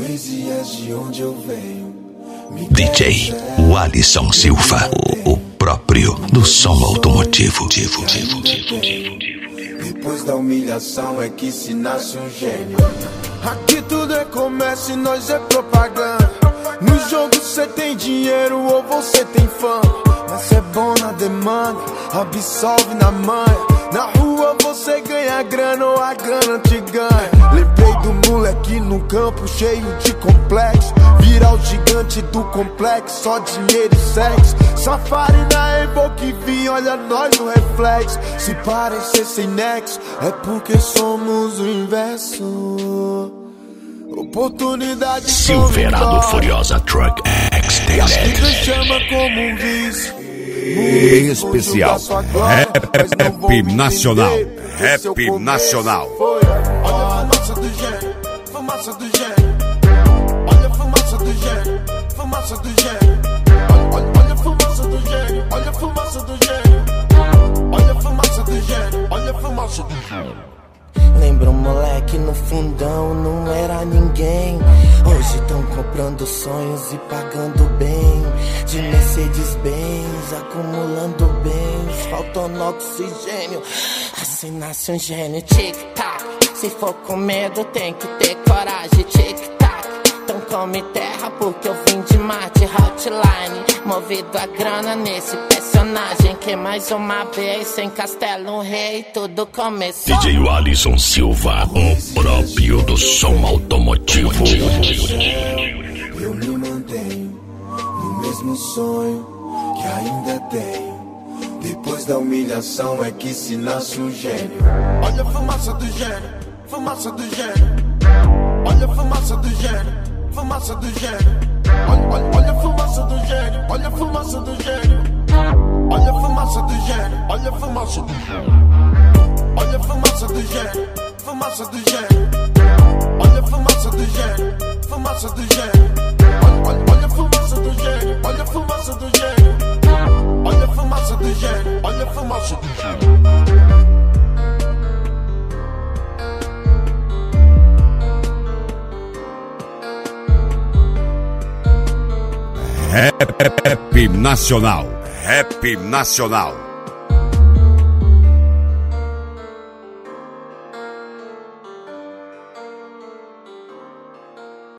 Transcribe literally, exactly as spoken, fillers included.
Poesias de onde eu venho. D J Alisson Silva, o, o próprio do som automotivo. Depois da humilhação é que se nasce um gênio. Aqui tudo é comércio e nós é propaganda. No jogo cê tem dinheiro ou você tem fama, mas cê é bom na demanda, absolve na manha. Na rua você ganha grana ou a grana te ganha. Lembrei do moleque no campo cheio de complexo, virar o gigante do complexo, só dinheiro e sexo. Safari na Evoque vi, olha nós no reflexo. Se parecer sem nexo, é porque somos o inverso. Oportunidade Silverado Furiosa Truck Extended. chama como um vício. Em especial, Rap Nacional. Rap Nacional. Olha a fumaça do gênio, fumaça do gênio. Olha a fumaça do gênio, fumaça do gênio. Olha, olha a fumaça do gênio, olha a fumaça do gênio. Olha a fumaça do gênio, olha a fumaça do gênio. Lembra um moleque no fundão, não era ninguém. Hoje tão comprando sonhos e pagando bem. De Mercedes-Benz, acumulando bens, faltando oxigênio. Assim nasce um gênio. Tic-tac, se for com medo tem que ter coragem. Tic-tac, então come terra porque eu vim de Marte. Hotline, movido a grana nesse personagem que mais uma vez sem castelo um rei tudo começou. D J Alisson Silva, o próprio do som automotivo. Eu me mantenho no mesmo sonho que ainda tenho. Depois da humilhação é que se nasce um gênio. Olha a fumaça do gênio, fumaça do gênio. Olha a fumaça do gênio, fumaça do gênio. Olha, olha, olha a fumaça do gênio, olha a fumaça do gênio. Olha a fumaça do gênio, olha a fumaça do gênio. Olha a fumaça do gênio, fumaça do gênio. Olha a fumaça do gênio, fumaça do gênio. Olha, olha, olha a fumaça do gênio, olha a fumaça do gênio. Olha a fumaça do gênio, olha a fumaça do gênio. Rap Nacional. Rap Nacional.